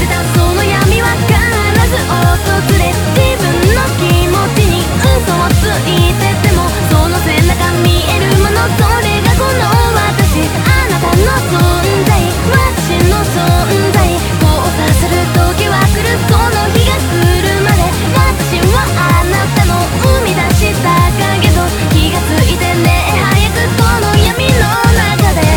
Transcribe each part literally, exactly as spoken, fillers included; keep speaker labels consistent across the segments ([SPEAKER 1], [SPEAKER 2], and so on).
[SPEAKER 1] ってたその闇は必ず訪れ、自分の気持ちに嘘をついててもその背中見えるもの、それがこの私。あなたの存在、私の存在、交差する時は来る、その日が来るまで私はあなたの生み出した影と気がついてね、早くこの闇の中で。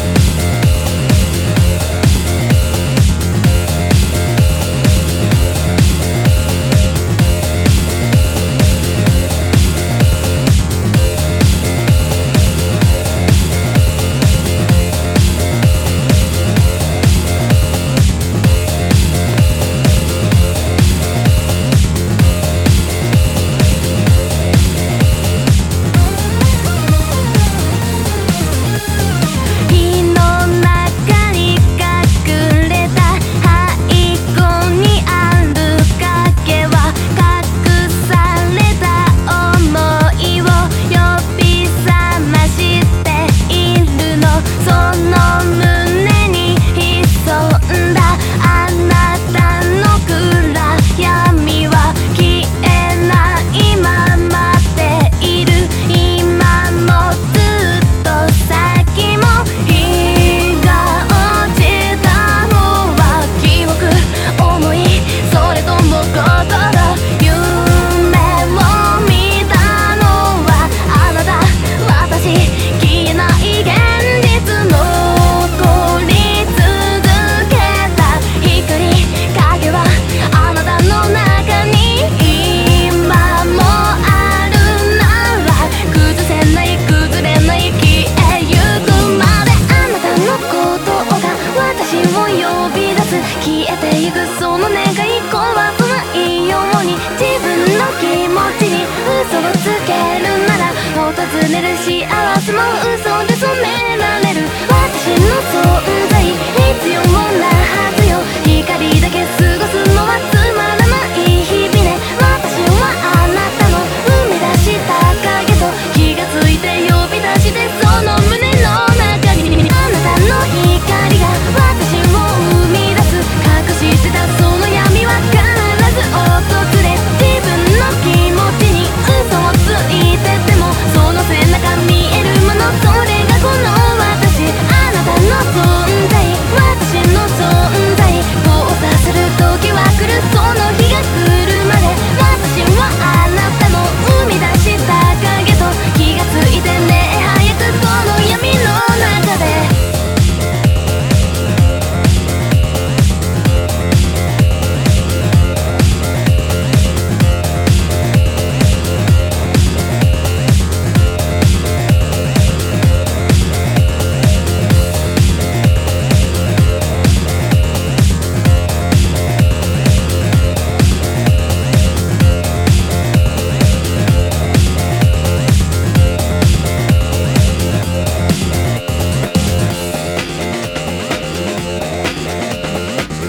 [SPEAKER 1] 消えてゆくその願い、壊さないように自分の気持ちに嘘をつけるなら、訪れる幸せも嘘で染められる。私の存在必要ない